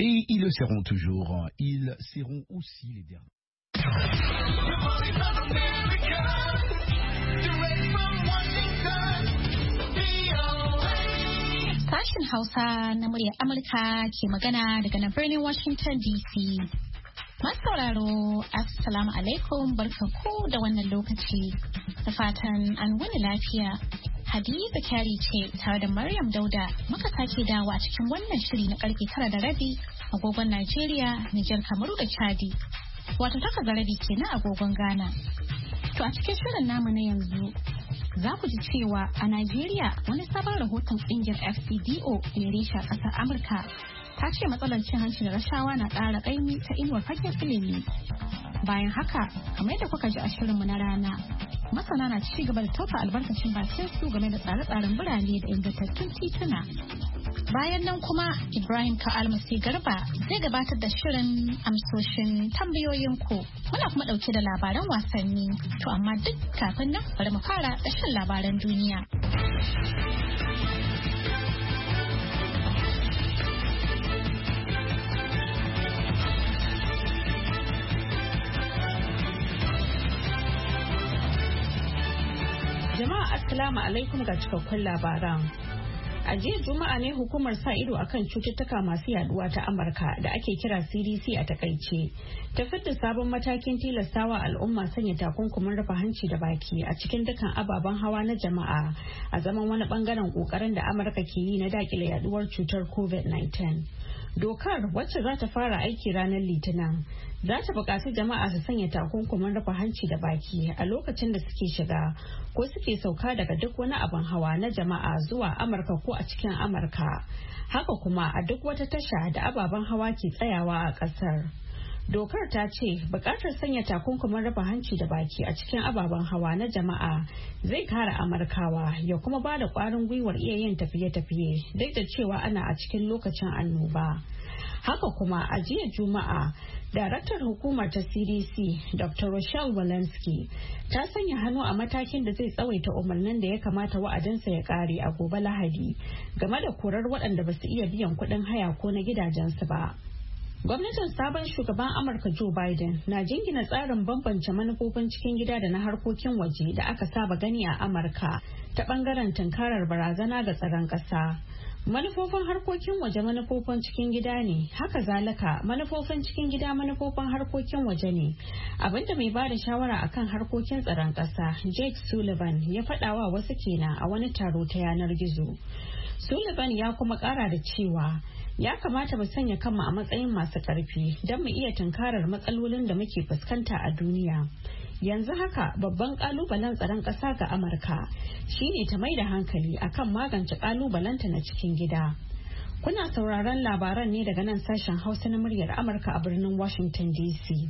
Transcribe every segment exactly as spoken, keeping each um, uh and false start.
Et ils le seront toujours. Ils seront aussi les derniers. Sashen Hausa na muryar Amurka ke magana daga nan birnin Washington D C. Masu sauraro, Assalamu alaikum, barkanku da wannan lokaci. Da fatan an wani lafiya. Hadiza Kyari ce tare da Maryam Dauda muka sake dawa cikin wannan shiri na karfe tara da rabi agogon Najeriya, Nijar, Kamaru da Chadi. Wato takwas da rabi kenan agogon Ghana. To a cikin shirin namu na yanzu za ku ji cewa a Najeriya wani sabon rahoton ƙungiyar F C D O mai reshe a ƙasar Amurka ta ce matsalar cin hanci da rashawa na ƙara ƙaimi ta inuwar fagen ilimi. Bayan haka, kamar yadda kuka ji a shirinmu na rana, masana na ci gaba da tofa albarkacin bakin su game da tsare-tsaren birane da ingantattun tituna. Bayan nan kuma Ibrahim Ka'almasi Garba zai gabatar da shirin amsoshin tambayoyin ku. Muna kuma ɗauke da labaran wasanni. To amma duk kafin nan bari mu fara da shan labaran duniya. Jama'a assalamu alaikum ga cikakkun labaran. A jiya Juma'a ne hukumar sa ido akan cututtuka masu yaduwa ta Amurka da ake kira C D C a takaice ta fitar sabon matakin tilastawa al'umma sanya takunkumin rufe hanci da baki a cikin dukkan ababen hawa na jama'a a zaman wani bangaren kokarin da Amurka ke yi na dakile yaduwar cutar covid nineteen. Dokar wacce za ta fara aiki ranar Litinin za ta buƙaci jama'a su sanya takunkumin rufe hanci da baki a lokacin da suke shiga ko suke sauka daga duk wani abin hawa na jama'a zuwa Amurka ko a cikin Amurka. Haka kuma a duk wata tasha da ababen hawa ke tsayawa a ƙasar. Dokar ta ce buƙatar sanya takunkumin rufe hanci da baki a cikin ababen hawa na jama'a zai kare Amurkawa ya kuma ba da ƙwarin gwiwar iya yin tafiye-tafiye duk da cewa ana a cikin lokacin annoba. Haka kuma a jiya Juma'a, daraktar hukumar ta C D C, Doctor Rochelle Walensky, ta sanya hannu a matakin da zai tsawaita umarnin da ya kamata wa'adinsa ya kare a gobe Lahadi game da korar waɗanda ba su iya biyan kuɗin haya ko na gidajensu ba. Gwamnatin sabon shugaban Amurka Joe Biden na jingina tsarin bambance manufofin cikin gida da na harkokin waje da aka saba gani a Amurka ta bangaren tunkarar barazana ga tsaron ƙasa. Manufofin harkokin waje manufofin cikin gida ne, haka zalika manufofin cikin gida manufofin harkokin waje ne. Abinda mai bada shawara akan harkokin tsaron ƙasa Jake Sullivan ya faɗawa wasu kenan a wani taro ta yanar gizo. Sullivan ya kuma ƙara da cewa ya kamata mu sanya kanmu a matsayin masu ƙarfi don mu iya tunkarar matsalolin da muke fuskanta a duniya. Yanzu haka babban kalubalen tsaron ƙasa ga Amurka shine ta mai da hankali akan magance kalubalenta na cikin gida. Kuna sauraron labaran ne daga nan sashen Hausa na muryar Amurka a birnin Washington D C.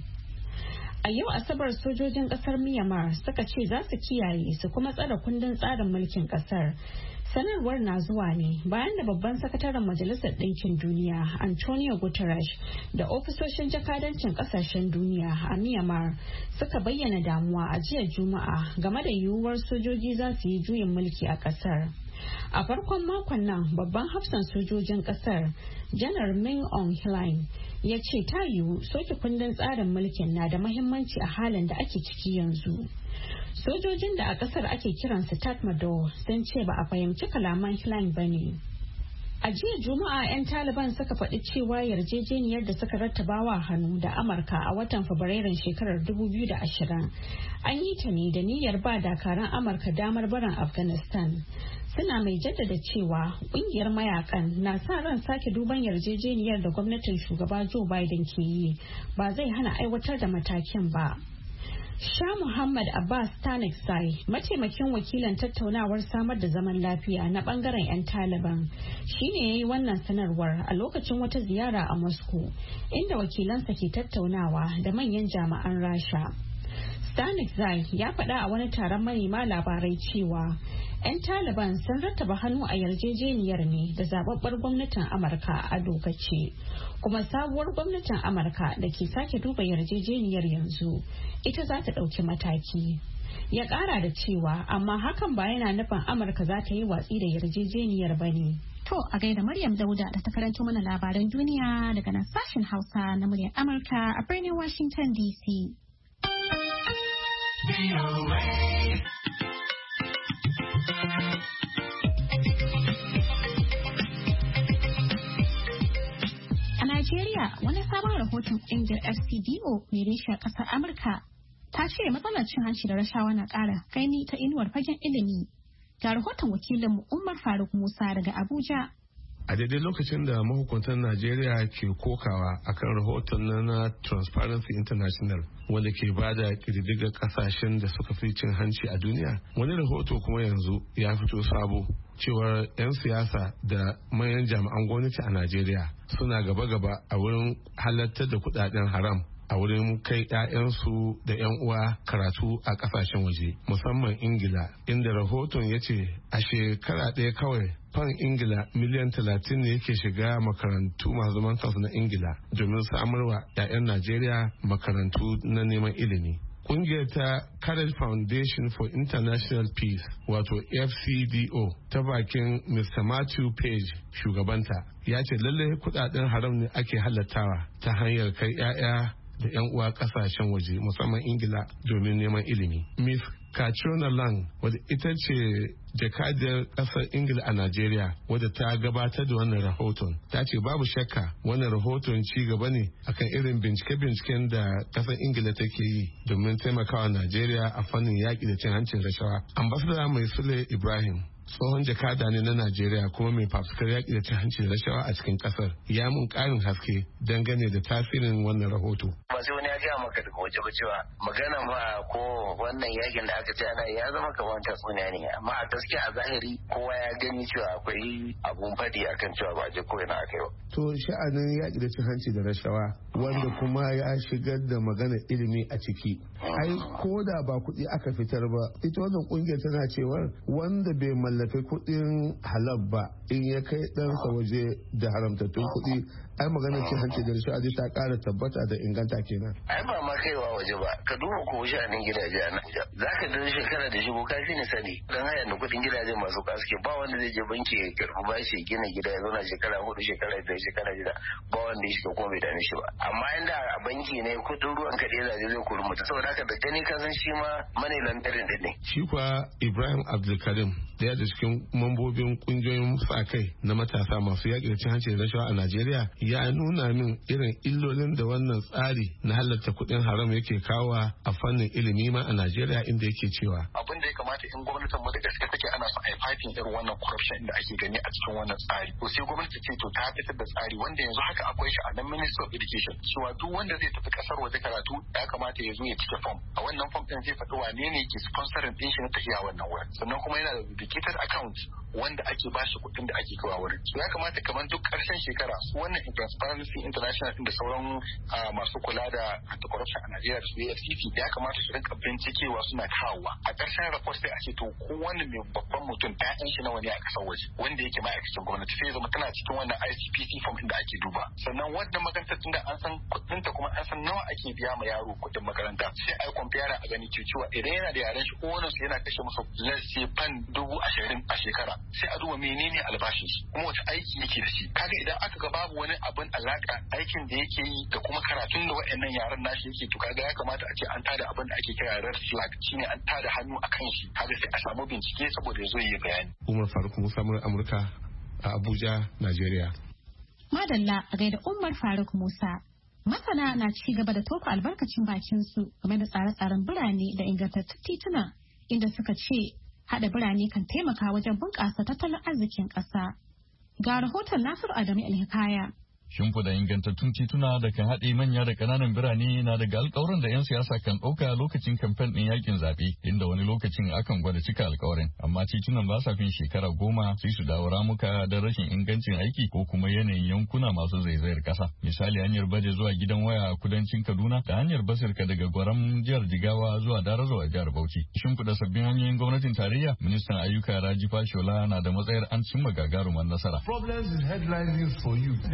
A yau Asabar sojojin ƙasar Myanmar suka ce za su kiyaye su kuma tsare kundin tsarin mulkin ƙasar. Sanarwar na zuwa ne bayan da babban sakataren Majalisar Ɗinkin Duniya Antonio Guterres da ofisoshin jakadancin ƙasashen duniya a Myanmar suka bayyana damuwa a jiya Juma'a game da yiwuwar sojoji za su yi juyin mulki a ƙasar. A farkon makon nan babban hafsan sojojin ƙasar Janar Min Aung Hlaing ya ce ta yiwu soke kundin tsarin mulkin na da mahimmanci a halin da ake ciki yanzu. Sojojin da a kasar ake kiransu Tatmadaw sun ce ba a fahimci kalaman Hlaing ba ne. A jiya Juma'a 'yan Taliban suka faɗi cewa yarjejeniyar da suka rattabawa hannu da Amurka a watan Fabrairun shekarar dubu biyu da ashirin an yi ta ne da niyyar ba dakaran Amurka damar barin Afghanistan. Suna mai jaddada cewa ƙungiyar mayakan na sa ran sake duban yarjejeniyar da gwamnatin shugaba Joe Biden ke yi ba zai hana aiwatar da matakin ba. Shah Muhammad Abbas Taniksai, mataimakin wakilan tattaunawar samar da zaman lafiya na bangaren 'yan Taliban, shine ya yi wannan sanarwar a lokacin wata ziyara a Moscow, inda wakilansa ke tattaunawa da manyan jami'an Rasha. Taniksai ya faɗa a wani taron manema labarai cewa 'yan Taliban sun rattaba hannu a yarjejeniyar ne da zababbar gwamnatin Amurka a dokace, kuma sabuwar gwamnatin Amurka da ke sake duba yarjejeniyar yanzu ita za ta ɗauki mataki. Ya ƙara da cewa amma hakan ba yana nufin Amurka za ta yi watsi da yarjejeniyar ba ne. To a gaida Maryam Dauda da ta karanto mana labaran duniya daga nan sashen Hausa na muryar Amurka a birnin Washington D C. A Najeriya, wani sabon rahoton ƙungiyar F C D O mai reshen ƙasar Amurka ta ce matsalar cin hanci da rashawa na ƙara kaini ta inuwar fagen ilimi. Ga rahoton wakilinmu Umar Faruk Musa daga Abuja. A daidai lokacin da mahukuntan Najeriya ke kokawa akan rahoton na Transparency International wanda ke bada ƙididdigar ƙasashen da suka fi cin hanci a duniya, wani rahoto kuma yanzu ya fito sabo cewar 'yan siyasa da manyan jami'an gwamnati a Najeriya suna gaba-gaba a wurin halartar da kudaden haram a wurin kai 'ya'yansu da 'yan uwa karatu a kasashen waje, musamman Ingila, inda rahoton ya ce a shekara ɗaya kawai fan Ingila miliyan talatin ne yake shiga makarantu masu zaman kansu na Ingila domin samarwa 'ya'yan Najeriya makarantu na neman ilimi. Kungiyar ta Courage Foundation for International Peace, wato F C D O, ta bakin Mister Matthew Page, shugabanta, ya ce lallai kudaden haram ne ake halattawa ta hanyar kai 'ya'ya da 'yan uwa kasashen waje, musamman Ingila, domin neman ilimi. Miss Katrina Lang, wadda ita ce jakadiyar kasar Ingila a Najeriya, wadda ta gabatar da wannan rahoton, ta ce babu shakka wannan rahoton ci gaba ne akan irin bincike-binciken da kasar Ingila take yi domin taimakawa Najeriya a fannin yaƙi da cin hancin rashawa. Ambassador Mai Sule Ibrahim, tsohon jakada ne na Najeriya kuma mai fafuskar yaƙi da cin hanci da rashawa a cikin ƙasar, ya mun ƙarin haske dangane da tasirin wannan rahoto. Ba sai wani ya gaya maka daga waje ba cewa magana ba ko wannan yakin da aka ce ana ya zama kamar tatsuniya ne, amma a gaskiya a zahiri kowa ya gani cewa akwai abun faɗi akan cewa ba je ko ina aka yi ba. To sha'anin yaƙi da cin hanci da rashawa wanda kuma ya shigar da magana ilimi a ciki. Ai ko da ba kuɗi aka fitar ba, ita wannan ƙungiyar tana cewar wanda bai mallaka kuɗin halal ba in ya kai ɗansa waje da haramtattun kuɗi, ai maganar cin hanci da rashawa ta ƙara tabbata da inganta kenan. Ai ba ma kaiwa waje ba, ka duba ko sha'anin gidaje a Abuja. Za ka ga shekara da shigo ka fi ni sani dan haya da kuɗin gidaje masu kaske, ba wanda zai je banki ya karɓi bashi gina gida ya zauna shekara hudu shekara biyar shekara shida ba wanda ya shiga ko bai dame shi ba. Amma inda a banki ne kuɗin ruwan kaɗai zaje zai kuri mutu, saboda haka da gani ka san shi ma mani lantarin din ne. Shi kuwa Ibrahim Abdulkarim, daya da cikin mambobin kungiyoyin sa kai na matasa masu yaƙi da cin hanci da rashawa a Najeriya, ya nuna min irin illolin da wannan tsari na halarta kuɗin haram yake kawo a fannin ilimi ma a Najeriya, inda yake cewa abin da ya kamata in gwamnatin mu da gaske take ana son a yi fighting irin wannan corruption da ake gani a cikin wannan tsari, to sai gwamnati ce to ta fitar da tsari wanda yanzu haka akwai shi a nan Ministry of Education cewa duk wanda zai tafi kasar waje karatu ya kamata ya zo ya cike form. A wannan form din zai faɗi wane ne ke sponsoring din shi na tafiya wannan wurin, sannan kuma yana da dedicated account wanda ake bashi kuɗin da ake kawo wurin. So ya kamata kamar duk ƙarshen shekara su wannan Transparency International da sauran masu kula da anti-corruption a Najeriya da su A F C C ya kamata su rinka bincikewa suna kawowa. A ƙarshen report sai a ce to kowane mai babban mutum ɗayan shi nawa ne a ƙasar waje wanda yake ma'aikacin gwamnati, sai zama tana cikin wannan I C P C form inda ake duba. Sannan wannan makarantar tunda an san kuɗinta kuma an san nawa ake biya ma yaro kuɗin makaranta, sai a yi compare a gani cewa idan yana da yaren shi kowane su yana kashe musu lesse fan dubu ashirin a shekara, sai a duba menene albashin shi kuma wata aiki yake da shi. Kaga idan aka ga babu wani abin alaka aikin da yake yi da kuma karatun da wa'annan yaran nashi yake, to kaga ya kamata a ce an tada abin da ake kira red flag, shine an tada hannu a kan shi, kaga sai a samu bincike saboda ya zo yi bayani. Umar Faruk Musa, Amurka a Abuja, Najeriya. Madalla a gaida Umar Faruk Musa. Masana na ci gaba da tofa albarkacin bakin su game da tsare-tsaren birane da ingantattun tituna, inda suka ce haɗa birane kan taimaka wajen bunƙasa tattalin arzikin ƙasa. Ga rahoton Nasiru Adamu Alhikaya. Shimfiɗa ingantattun tituna da kan haɗe manya da ƙananan birane na daga alƙawuran da 'yan siyasa kan ɗauka lokacin kamfen ɗin yakin zaɓe, inda wani lokacin akan gwada cika alƙawarin. Amma titunan ba sa fin shekara goma sai su dawo ramuka da rashin ingancin aiki ko kuma yanayin yankuna masu zaizayar ƙasa. Misali hanyar Baje zuwa gidan waya a kudancin Kaduna da hanyar Basirka daga Gwaram jihar Jigawa zuwa Darazo a jihar Bauchi. Shimfiɗa sabbin hanyoyin gwamnatin tarayya, ministan ayyuka Raji Fashola na da matsayar an cimma gagarumar nasara. Problems is headline news for you. The balance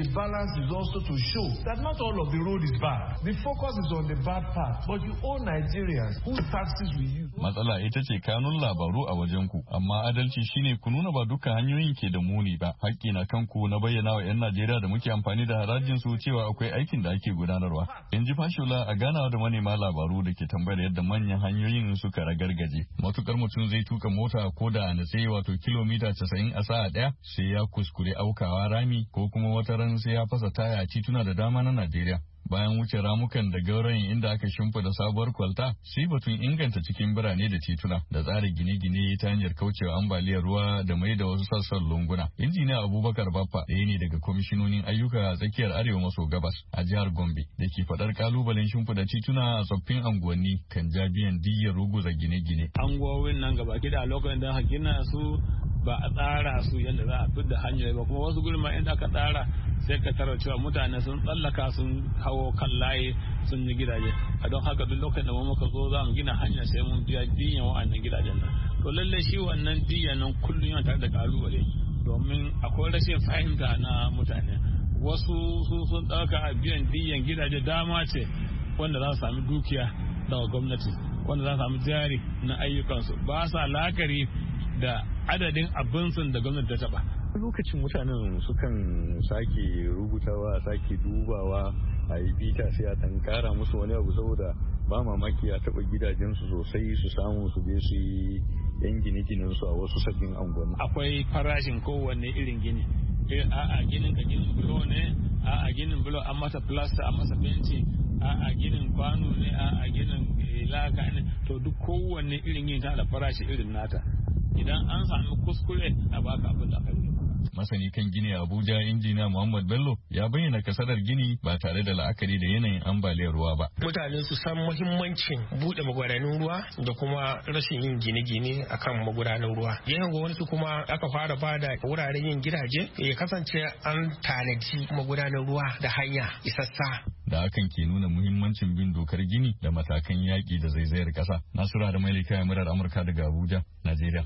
importance is also to show that not all of the road is bad. The focus is on the bad part, but you owe Nigerians whose taxes we use. Matsala ita ce kanun labaru a wajen ku, amma adalci shine ku nuna ba duka hanyoyin ke da muni ba. Hakki na kanku na bayyana wa 'yan Najeriya da muke amfani da harajin su cewa akwai aikin da ake gudanarwa. In ji Fashola a ganawa da manema labaru da ke tambayar yadda manyan hanyoyin suka ragargaje. Matukar mutum zai tuka mota ko da na sai wato kilomita casa'in a sa'a ɗaya sai ya kuskure aukawa rami ko kuma wata ran sai ya fasa taya a tituna da dama na Najeriya. Bayan wuce ramukan da gaurayin inda aka shimfida sabuwar kwalta, sai batun inganta cikin birane da tituna da tsarin gine-gine ta hanyar kaucewa ambaliyar ruwa da mai da wasu sassan lunguna. Injiniya Abubakar Baffa ɗaya ne daga kwamishinonin ayyuka a tsakiyar arewa maso gabas a jihar Gombe da ke faɗar kalubalen shimfida tituna a tsoffin anguwanni kan ja biyan diyyar ruguza gine-gine. Anguwowin nan gaba a lokacin da aka gina su ba a tsara su yadda za a fidda hanyoyi ba, kuma wasu gurin ma inda aka tsara sai ka tarar cewa mutane sun tsallaka sun hawo kan layi sun yi gidaje. A don haka duk lokacin da mu muka zo za mu gina hanya sai mun biya diyan wa'annan gidajen nan. To lallai shi wannan diyan nan kullum yana tare da kalubale domin akwai rashin fahimta na mutane. Wasu su sun ɗauka biyan diyan gidaje dama ce wanda za su sami dukiya daga gwamnati, wanda za su sami jari na ayyukansu, ba sa lakari da adadin abinsun da gwamnati ta taba. Lokacin mutanen sukan sake rubutawa, sake dubawa a yi bita sai a ɗan kara musu wani abu saboda ba mamaki a taɓa gidajensu sosai su samu su je su yi yan gine-ginen su a wasu sabbin angonni. Akwai farashin kowanne irin gini. A'a ginin ka ginin bulo ne, a'a ginin bulo an masa plaster an masa fenti, a'a ginin kwano ne, a'a ginin laka ne, to duk kowanne irin yin ta da farashi irin nata. Idan an sami kuskure a baka abin da aka yi. Masani kan gini a Abuja injiniya Muhammad Bello ya bayyana kasadar gini ba tare da la'akari da yanayin ambaliyar ruwa ba. Mutane su san muhimmancin buɗe magudanan ruwa da kuma rashin yin gine-gine akan magudanan ruwa. Yayin gwamnati kuma aka fara bada wuraren yin gidaje ya kasance an tanaji magudanan ruwa da hanya isassa. Da hakan ke nuna muhimmancin bin dokar gini da matakan yaƙi da zaizayar ƙasa. Nasura da Malika murar Amurka daga Abuja, Najeriya.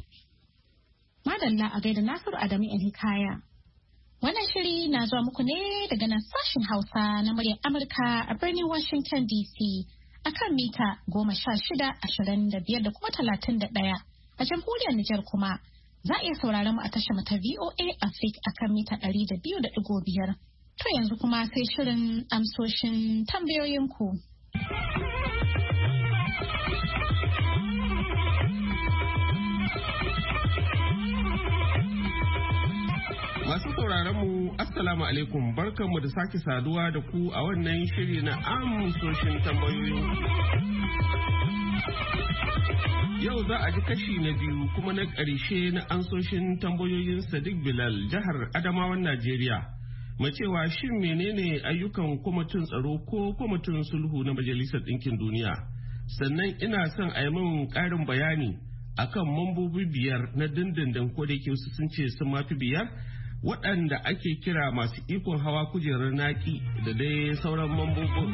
Madalla a gaida Nasiru Adamu Hikaya. Wannan shiri na zuwa muku ne daga nan sashen Hausa na muryar Amurka a birnin Washington D C akan mita goma sha shida, ashirin da biyar da kuma talatin da ɗaya. A jamhuriyar Nijar kuma za a iya sauraron mu a tashar mata V O A Africa akan mita ɗari da biyu da ɗigo biyar. To yanzu kuma sai shirin amsoshin tambayoyinku. Masu sauraron mu Assalamu alaikum, barkanmu da sake saduwa da ku a wannan shiri na amsoshin tambayoyin. Yau za a ji kashi na biyu kuma na ƙarshe na amsoshin tambayoyin Sadiq Bilal, jihar Adamawan Najeriya. Mai cewa shin menene ayyukan kwamitin tsaro ko kwamitin sulhu na Majalisar Ɗinkin Duniya? Sannan ina son a yi min ƙarin bayani akan mambobi biyar na dindindin ko da yake sun ce sun mafi biyar waɗanda ake kira masu ikon hawa kujerar naki da dai sauran mambobin.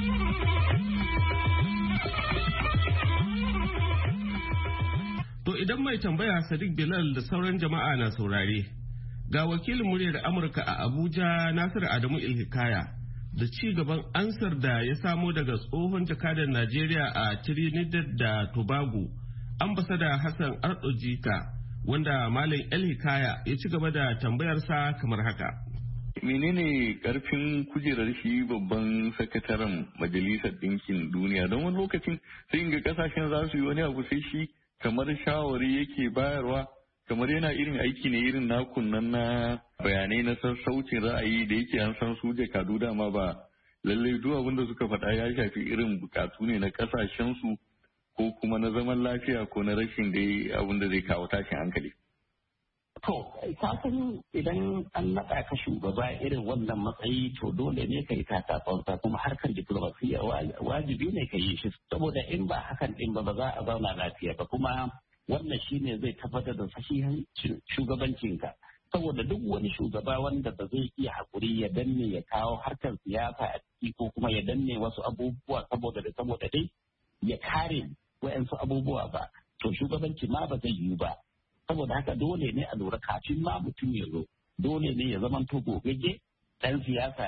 To idan mai tambaya Sadiq Bilal da sauran jama'a na saurare, ga wakilin muryar Amurka a Abuja Nasiru Adamu Ilhikaya da ci gaban ansar da ya samo daga tsohon jakadan Najeriya a Trinidad da Tobago, ambasada Hassan Ardo Jika, wanda Malam El Hikaya ya ci gaba da tambayarsa kamar haka. Menene karfin kujerar shi babban sakataren Majalisar Ɗinkin Duniya? Don wani lokacin sai ga kasashen za su yi wani abu sai shi kamar shawari yake bayarwa, kamar yana irin aiki ne irin nakun nan na bayanai na sassaucin ra'ayi da yake an san su jakadu dama ba lallai duk abin da suka faɗa ya shafi irin bukatu ne na kasashen su ko kuma na zaman lafiya ko na rashin da abin da zai kawo tashin hankali. To, ka san idan an naɗa ka shugaba irin wannan matsayi to dole ne ka yi takatsantsa kuma harkar diplomasiya wajibi ne ka yi shi saboda in ba hakan din ba ba za a zauna lafiya ba kuma wannan shine zai tabbatar da sahihan shugabancinka saboda duk wani shugaba wanda ba zai iya haƙuri ya danne ya kawo harkar siyasa a ciki ko kuma ya danne wasu abubuwa saboda da saboda dai ya kare wa'yansu abubuwa ba to shugabanci ma ba zai yiwu ba saboda haka dole ne a lura kafin ma mutum ya zo dole ne ya zama to gogagge dan siyasa ne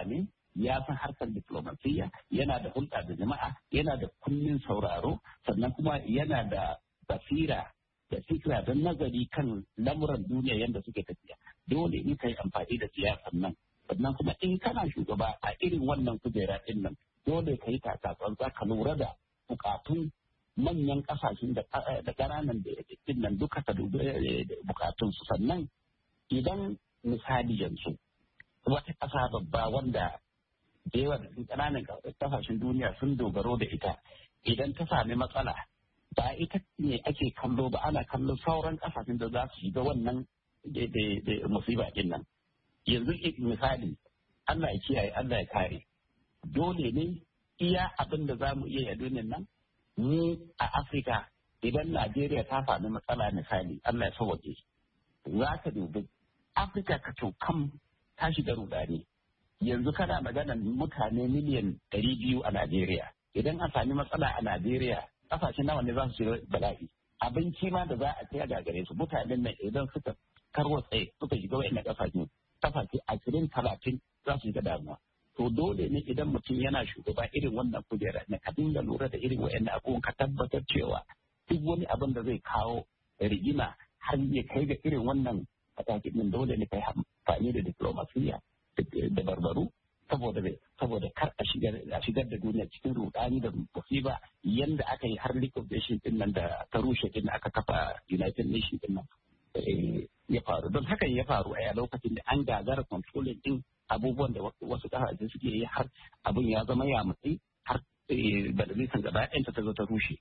ya san harkar diplomasiya, yana da hulɗa da jama'a, yana da kunnin sauraro, sannan kuma yana da basira da fikira don nazari kan lamuran duniya yadda suke tafiya. Dole ne ka yi amfani da siyasar nan. Sannan kuma in kana shugaba a irin wannan kujera ɗin nan, dole ka yi takatsantsa ka lura da bukatun manyan ƙasashen da ƙananan da ɗin nan duka ka dubi bukatunsu. Sannan idan misali yanzu wata ƙasa babba wanda da yawa da ƙananan ƙasashen duniya sun dogaro da ita, idan ta sami matsala ba ita ne ake kallo ba, ana kallon sauran ƙasashen da za su shiga wannan musiba ɗin nan. Yanzu misali, Allah ya kiyaye, Allah ya kare. Dole ne iya abin da za mu iya yi a nan, mu a Afirka idan Najeriya ta sami matsala misali, Allah ya sauwaƙe. Za ka dubi Afirka ka kam ta shiga rudani. Yanzu kana magana mutane miliyan ɗari biyu a Najeriya. Idan an sami matsala a Najeriya, ƙasashe nawa ne za su shiga bala'i. Abinci ma da za a kai ga gare su, mutanen nan idan suka karwatse suka shiga wa'annan ƙasashe, ƙasashe ashirin talatin za su shiga damuwa. To dole ne idan mutum yana shugaba irin wannan kujera ne ka dinga lura da irin wa'annan abubuwan, ka tabbatar cewa duk wani abin da zai kawo rigima har ya kai ga irin wannan matakin din, dole ne kai amfani da diplomasiya da barbaru saboda saboda kar a shigar a shigar da duniya cikin rudani da musiba yanda aka yi har League of Nations din nan da ta rushe din aka kafa United Nations din nan ya faru. Don hakan ya faru a lokacin da an gagara controlling din abubuwan da wasu kasashe suke yi har abin ya zama ya mutsi har majalisar gaba ɗayanta ta zo ta rushe.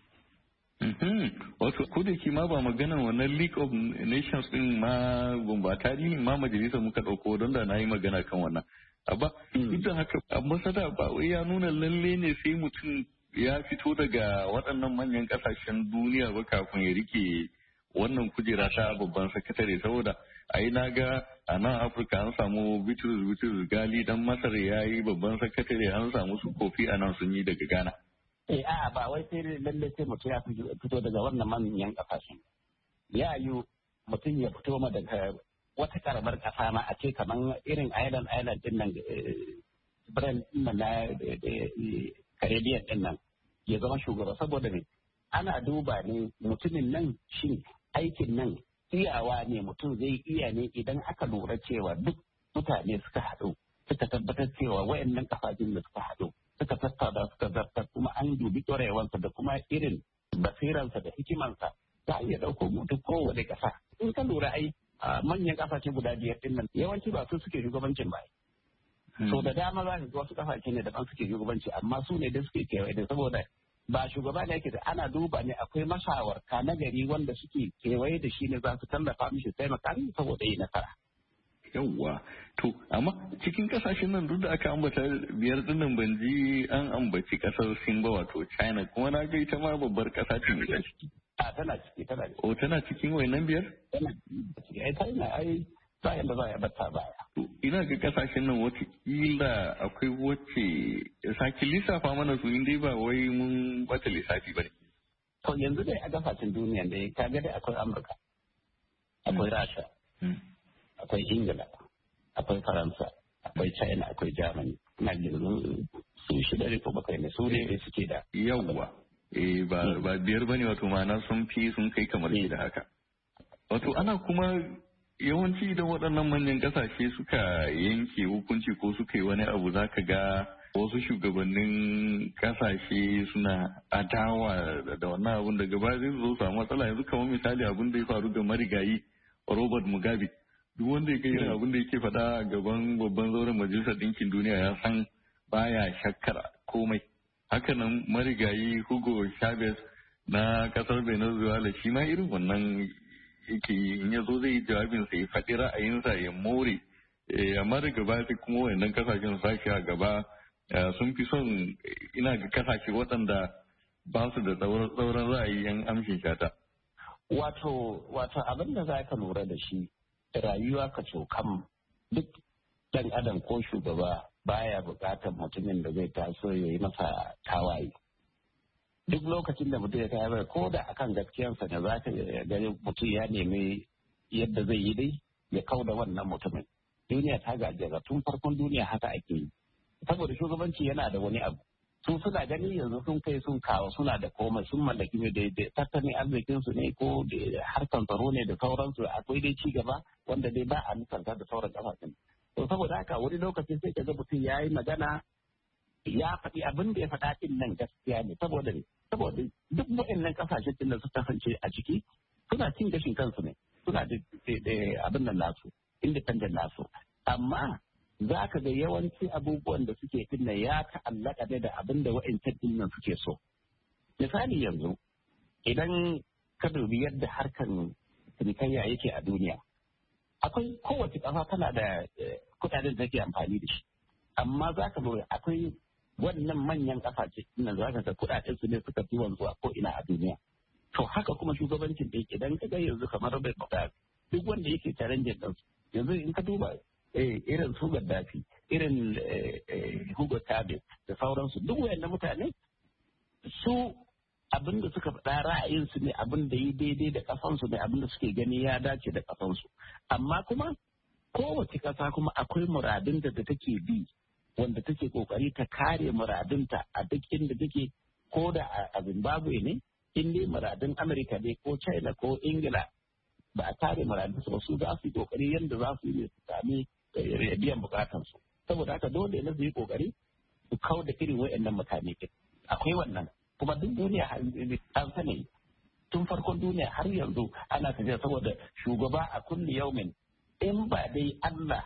Wato ko da ma ba maganar wannan League of Nations din ma ba tarihin ma majalisar muka ɗauko don da na yi magana kan wannan. Abba, ita haka ambasada ba wai ya nuna lalle ne sai mutum ya fito daga waɗannan manyan ƙasashen duniya ba kafin ya rike wannan kujera ta babban sakatare, saboda a yi na ga a nan Afirka an samu Bitrus Bitrus Gali dan Masar ya yi babban sakatare, an samu su Kofi a nan sun yi daga Ghana. Eh a'a ba wai sai lalle sai mutum ya fito daga wannan manyan ƙasashen. Ya yi mutum ya fito ma daga wata karamar kasa ma a ce kamar irin island island din nan brand din nan na Caribbean din nan ya zama shugaba, saboda ne ana duba ne mutumin nan shin aikin nan iyawa ne mutum zai iya ne idan aka lura cewa duk mutane suka haɗu suka tabbatar cewa wayannan kafafin da suka haɗu suka tattauna suka zartar kuma an dubi ƙwarewansa da kuma irin basiransa da hikimansa za a iya ɗauko mutu kowane ƙasa. In ka lura ai manyan kasashe guda biyar din nan yawanci ba su suke shugabancin ba. So da dama za ka ga wasu kasashe ne daban suke shugabanci, amma su ne da suke kewaye da saboda ba shugaba ne yake da ana duba ne akwai mashawarta na gari wanda suke kewaye da shi ne za su tallafa mishi taimaka mishi saboda yi nasara. Yawwa, to amma cikin kasashen nan duk da aka ambata biyar dinnan ban ji an ambaci kasar Sin ba, wato China, kuma na ga ita ma babbar kasa ce mai ciki. A tana ciki tana ciki. O tana cikin wayannan biyar? Tana ciki. Ai China ai ba yanda za a bata baya. To ina ga kasashen nan wata kila akwai wacce saki lissafa mana su inda ba wai mun bata lissafi ba ne. To yanzu dai a kasashen duniya dai kaga dai akwai Amurka, akwai Rasha, akwai Ingila, akwai Faransa, akwai China, akwai Germany. Ina yanzu su shida ne ko bakwai ne su ne suke da. Yawwa. Eh ba ba biyar bane, wato ma'ana sun fi sun kai kamar shi da haka. Wato ana kuma yawanci idan waɗannan manyan ƙasashe suka yanke hukunci ko suka yi wani abu za ka ga wasu shugabannin ƙasashe suna adawa da wannan abun daga baya zai zo samu matsala. Yanzu kamar misali abin da ya faru ga marigayi Robert Mugabe, duk wanda ya kai irin abin da yake faɗa a gaban babban zauren majalisar ɗinkin duniya ya san baya shakkar komai. Hakanan marigayi Hugo Chavez na kasar Venezuela shi ma irin wannan yake in ya zo zai yi jawabin sa ya faɗi ra'ayinsa ya more, amma daga baya sai kuma wayannan kasashen sashi a gaba sun fi son ina ga kasashe waɗanda ba su da tsauran ra'ayi yan amshin shata. Wato wato abin da za ka lura da shi rayuwa ka cokam duk ɗan adam ko shugaba baya buƙatar mutumin da zai taso ya yi masa tawaye. Duk lokacin da mutum ya tawaye ko da akan gaskiyarsa ne za ka gani mutum ya nemi yadda zai yi dai ya kau da wannan mutumin. Duniya ta gajera tun farkon duniya haka ake yi. saboda shugabanci yana da wani abu su suna gani yanzu sun kai sun kawo suna da komai sun mallaki ne da tattalin arzikin su ne ko da harkan tsaro ne da sauransu akwai dai ci gaba wanda dai ba a nisanta da sauran kasashen to saboda haka wani lokacin sai ka ga mutum ya yi magana ya faɗi abin da ya faɗa ɗin nan gaskiya ne saboda ne saboda duk waɗannan kasashen ɗin da su kasance a ciki suna cin gashin kansu ne suna da abin nan nasu independent nasu amma za ka ga yawanci abubuwan da suke dinnan ya ta'allaka ne da abin da wa'ancan dinnan suke so. Misali yanzu idan ka dubi yadda harkan cinikayya yake a duniya akwai kowace ƙasa tana da kuɗaɗen da take amfani da shi amma za ka lura akwai wannan manyan ƙasashe dinnan za ka ga kuɗaɗen su ne suka fi wanzu a ko'ina a duniya. To haka kuma shugabancin da idan ka ga yanzu kamar bai duk wanda yake challenge ɗinsu yanzu in ka duba irin su Gaddafi irin Hugo Chavez da sauransu duk wayannan mutane su abin da suka faɗa ra'ayinsu ne abin da yi daidai da ƙasansu ne abin da suke gani ya dace da ƙasansu amma kuma kowace ƙasa kuma akwai muradinta da take bi wanda take kokari ta kare muradinta a duk inda take ko da a Zimbabwe ne in dai muradin Amerika ne ko China ko Ingila ba a kare muradinsu ba su za su yi kokari yadda za su yi su sami biyan bukatansu saboda haka dole ne su yi kokari su kau da irin wayannan mutane akwai wannan kuma duk duniya an sani tun farkon duniya har yanzu ana tafiya saboda shugaba a kulli yaumin in ba dai Allah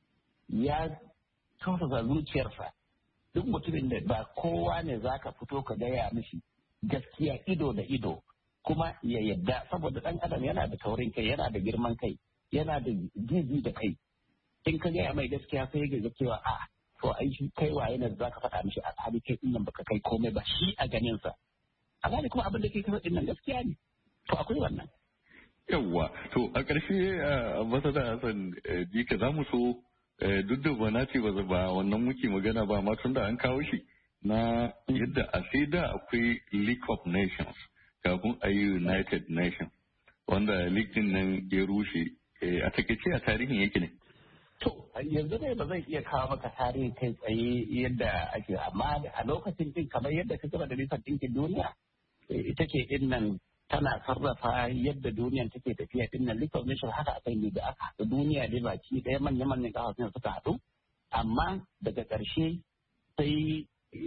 ya tausasa zuciyarsa duk mutumin da ba kowa ne zaka fito ka gaya mishi gaskiya ido da ido kuma ya yadda saboda dan adam yana da taurin kai yana da girman kai yana da jiji da kai in ka gaya mai gaskiya sai ga cewa a to ai shi kai waye ne zaka faɗa mishi a hali kai din nan baka kai komai ba shi a ganin sa amma kuma abin da kai ka faɗin nan gaskiya ne to akwai wannan yawwa to a ƙarshe ambassador Hassan Jika za mu so duk da ba na ce ba wannan muke magana ba amma tun da an kawo shi na yadda a sai da akwai League of Nations kafin a yi United Nations wanda League din nan ya rushe a takaice a tarihin yake ne. To yanzu dai ba zai iya kawo maka tarihi kai tsaye yadda ake amma a lokacin din kamar yadda ka gaba da Majalisar Ɗinkin Duniya ita ke din nan tana sarrafa yadda duniyan take tafiya din nan League of Nations haka aka yi da aka haɗu duniya dai baki ɗaya manyan manyan ƙasashen suka haɗu amma daga ƙarshe sai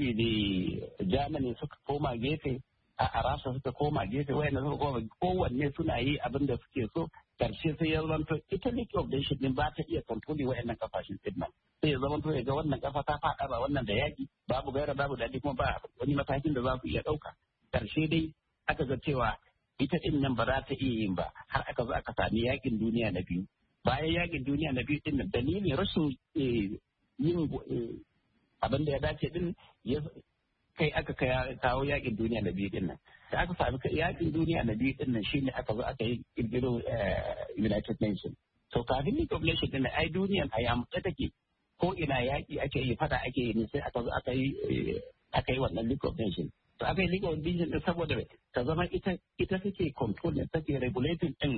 Germany suka koma gefe a Rasha suka koma gefe wayanda suka koma kowanne suna yi abin da suke so karshe sai ya zanto ita League of Nations din ba ta iya kontroli wayannan kafashin din nan sai ya zama to ya ga wannan kafa ta faɗa ba wannan da yaki babu gaira babu daɗi kuma ba wani matakin da za su iya ɗauka karshe dai aka ga cewa ita din nan ba za ta iya yin ba har aka zo aka sami yakin duniya na biyu bayan yakin duniya na biyu din nan dalilin rashin yin abin da ya dace din kai aka kawo yakin duniya na biyu din nan da aka sami yakin duniya na biyu din nan shine aka zo aka yi kirkiro United Nations to kafin League of Nations din ai duniyan a yamutse take ko ina yaki ake yi fada ake yi ne sai aka zo aka yi aka yi wannan League of Nations to aka yi League of Nations din saboda ta zama ita ita take control ne take regulating din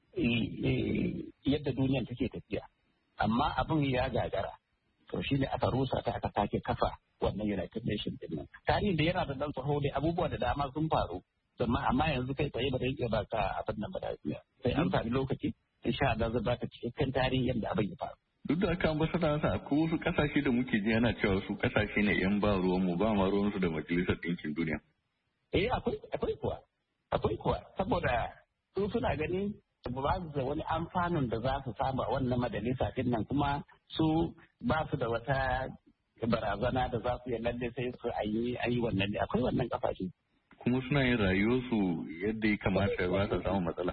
yadda duniyan take tafiya amma abin ya gagara to shine aka rusa ta aka sake kafa wannan United Nations din nan tarihin da yana da dan tsaho da abubuwa da dama sun faru amma amma yanzu kai tsaye ba zai iya baka abin nan ba da sai an sami lokaci insha Allah zai baka cikakken tarihin yadda abin ya faru duk da aka ambata sa ko wasu kasashe da muke ji yana cewa su kasashe ne yan ba ruwan mu ba ma ruwan su da Majalisar Ɗinkin Duniya eh akwai akwai kuwa akwai kuwa saboda su suna ganin ba su da wani amfanin da za su samu a wannan majalisa din nan kuma su ba su da wata barazana da za su yi lalle sai su ayi ayi wannan akwai wannan kafashe kuma suna yin rayuwarsu yadda ya kamata ba su samu matsala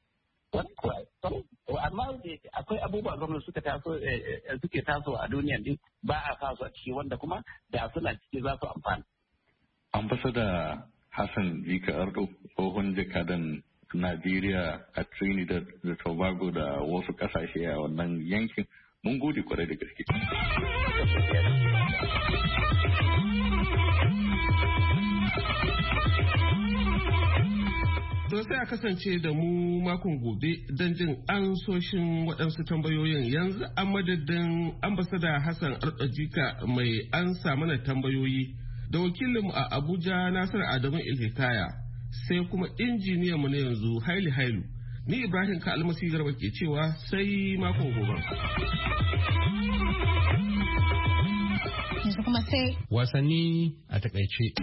amma akwai abubuwa gwamnati suka taso suke taso a duniya din ba a sa su a ciki wanda kuma da suna ciki za su amfana ambassador Hassan Jika Ardo tsohon jakadan Najeriya a Trinidad da Tobago da wasu kasashe a wannan yankin mun gode kwarai da gaske. To sai a kasance da mu makon gobe don jin ansoshin waɗansu tambayoyin. Yanzu a madadin ambasada Hassan Arɗajika mai ansa mana tambayoyi da wakilinmu a Abuja Nasir Adamu Ilhikaya sai kuma injiniyan mu na yanzu Haili Hailu. Ni Ibrahim Ka Almasi Garba ke cewa sai makon gobe. Yanzu kuma sai wasanni a takaice.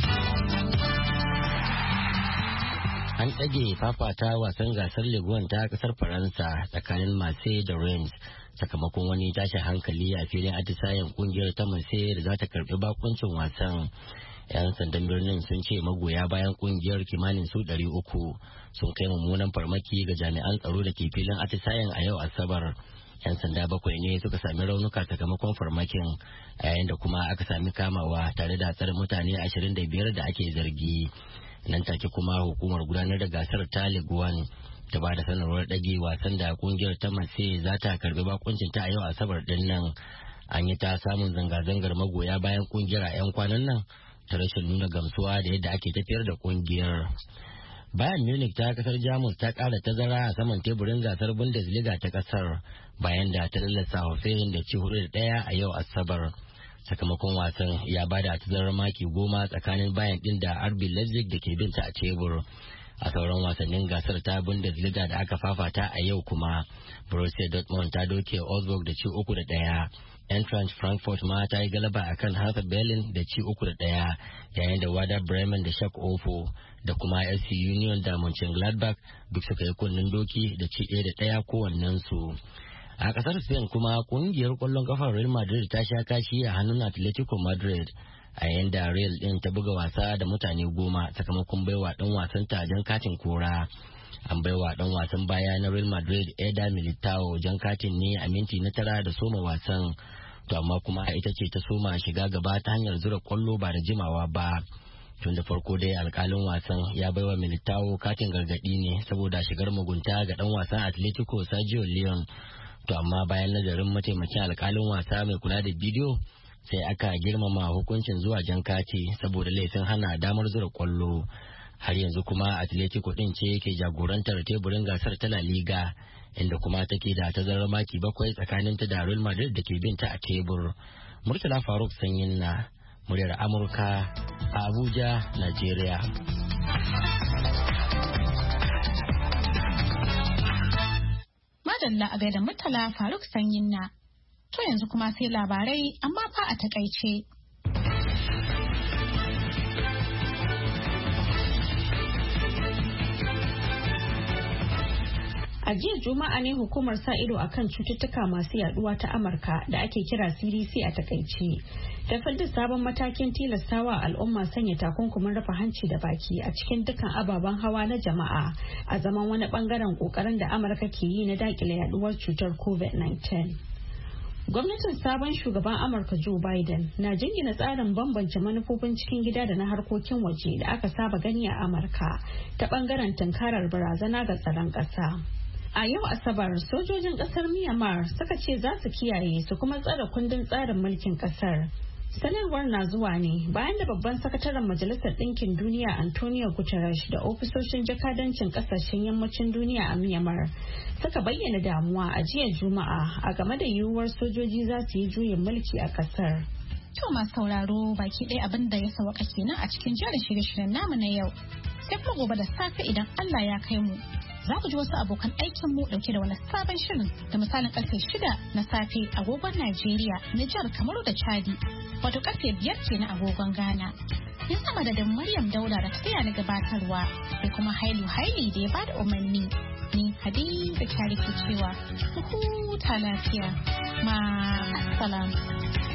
An ɗage fafata wasan gasar Ligue ta ƙasar Faransa tsakanin Marseille da Reims sakamakon wani tashin hankali a filin atisayen kungiyar ta Marseille da za ta karɓi bakuncin wasan. 'Yan sandan birnin sun ce magoya bayan kungiyar kimanin su ɗari uku sun kai mummunan farmaki ga jami'an tsaro da ke filin atisayen a yau Asabar. 'Yan sanda bakwai ne suka sami raunuka sakamakon farmakin a yayin da kuma aka sami kamawa tare da tsare mutane ashirin da biyar da ake zargi. Nan take kuma hukumar gudanar da gasar ta Ligue ta ba da sanarwar ɗage wasan da kungiyar ta Marseille za ta karbi bakuncin ta a yau Asabar din nan. An yi ta samun zanga-zangar magoya bayan kungiyar a 'yan kwanan nan ta rashin nuna gamsuwa da yadda ake tafiyar da kungiyar. Bayern Munich ta kasar Jamus ta ƙara tazara a saman teburin gasar Bundesliga ta kasar bayan da ta lallasa Hoffenheim da ci hudu da ɗaya a yau Asabar. Sakamakon wasan ya bada tazarar maki goma tsakanin Bayern din da R B Leipzig da ke binta a tebur. A sauran wasannin gasar ta Bundesliga da aka fafata a yau kuma Borussia Dortmund ta doke Augsburg da ci uku da ɗaya. Eintracht Frankfurt ma ta yi galaba akan Hertha Berlin da ci uku da ɗaya yayin da Werder Bremen da Schalke Ofo da kuma F C Union da Mönchengladbach duk suka yi kunnen doki da ci ɗaya da ɗaya kowannensu. A kasar Spain kuma kungiyar kwallon kafar Real Madrid ta sha kashi a hannun Atletico Madrid a yayin da Real din ta buga wasa da mutane goma sakamakon baiwa dan wasan ta jan katin kora. An baiwa dan wasan baya na Real Madrid Eder Militao jan katin ne a minti na tara da soma wasan. To amma kuma ita ce ta soma shiga gaba ta hanyar zura kwallo ba da jimawa ba. Tun da farko dai alkalin wasan ya baiwa Militao katin gargadi ne saboda shigar mugunta ga dan wasan Atletico Sergio Leon. To amma bayan nazarin mataimakin alkalin wasa mai kula da bidiyo sai aka girmama hukuncin zuwa jan kati saboda laifin hana damar zura kwallo. Har yanzu kuma Atletico din ce ke jagorantar teburin gasar ta La Liga inda kuma take da tazarar maki bakwai tsakanin ta da Real Madrid da ke binta a tebur. Murtala Faruk Sanyin na muryar Amurka a Abuja, Najeriya. Madalla a gaida Murtala Faruk Sanyin na. To yanzu kuma sai labarai amma fa a takaice. A jiya Juma'a ne hukumar sa ido akan cututtuka masu yaduwa ta Amurka da ake kira C D C a takaice ta fadda sabon matakin tilastawa al'umma sanya takunkumin rufe hanci da baki a cikin dukkan ababen hawa na jama'a a zaman wani bangaren kokarin da Amurka ke yi na dakile yaduwar cutar covid nineteen. Gwamnatin sabon shugaban Amurka Joe Biden na jingina tsarin bambance manufofin cikin gida da na harkokin waje da aka saba gani a Amurka ta bangaren tunkarar barazana ga tsaron ƙasa. A yau Asabar, sojojin ƙasar Myanmar suka ce za su kiyaye su kuma tsare kundin tsarin mulkin ƙasar. Sanarwar na zuwa ne bayan da babban sakataren Majalisar Ɗinkin Duniya Antonio Guterres da ofisoshin jakadancin ƙasashen yammacin duniya a Myanmar suka bayyana damuwa a jiya Juma'a a game da yiwuwar sojoji za su yi juyin mulki a ƙasar. To masu sauraro baki ɗaya abin da ya sawaka kenan a cikin jerin shirye-shiryen namu na yau. Sai kuma gobe da safe idan Allah ya kai mu. Za ku ji wasu abokan aikin mu dauke da wani sabon shirin da misalin karfe shida na safe agogon Najeriya, Nijar, Kamaru da Chadi, wato karfe biyar ke na agogon Ghana. Yin sama da Maryam Dauda da ta na gabatarwa sai kuma Hailu Haili da ya bada umarni. Ni Hadiza Kyari ke cewa ku huta lafiya. Ma salam.